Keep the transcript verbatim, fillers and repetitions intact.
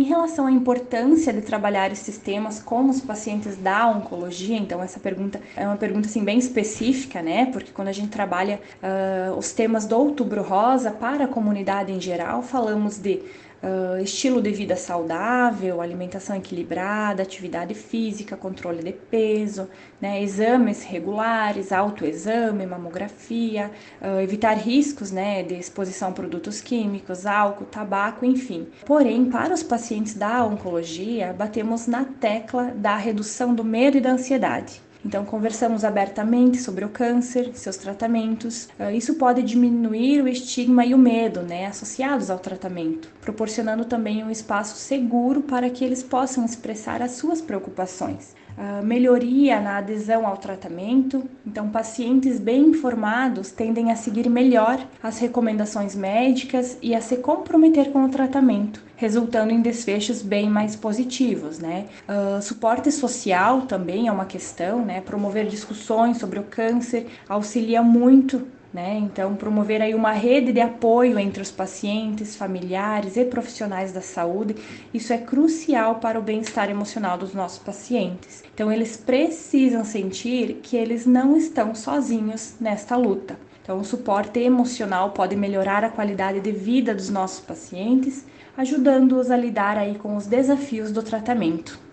relação à importância de trabalhar esses temas com os pacientes da oncologia, então essa pergunta é uma pergunta assim, bem específica, né? Porque quando a gente trabalha uh, os temas do Outubro Rosa para a comunidade em geral, falamos de Uh, estilo de vida saudável, alimentação equilibrada, atividade física, controle de peso, né, exames regulares, autoexame, mamografia, uh, evitar riscos, né, de exposição a produtos químicos, álcool, tabaco, enfim. Porém, para os pacientes da oncologia, batemos na tecla da redução do medo e da ansiedade. Então, conversamos abertamente sobre o câncer, seus tratamentos. Isso pode diminuir o estigma e o medo, né, associados ao tratamento, proporcionando também um espaço seguro para que eles possam expressar as suas preocupações. Uh, melhoria na adesão ao tratamento. Então, pacientes bem informados tendem a seguir melhor as recomendações médicas e a se comprometer com o tratamento, resultando em desfechos bem mais positivos, né? Uh, suporte social também é uma questão, né? Promover discussões sobre o câncer auxilia muito, né? Então, promover aí uma rede de apoio entre os pacientes, familiares e profissionais da saúde, isso é crucial para o bem-estar emocional dos nossos pacientes. Então, eles precisam sentir que eles não estão sozinhos nesta luta. Então, o suporte emocional pode melhorar a qualidade de vida dos nossos pacientes, ajudando-os a lidar aí com os desafios do tratamento.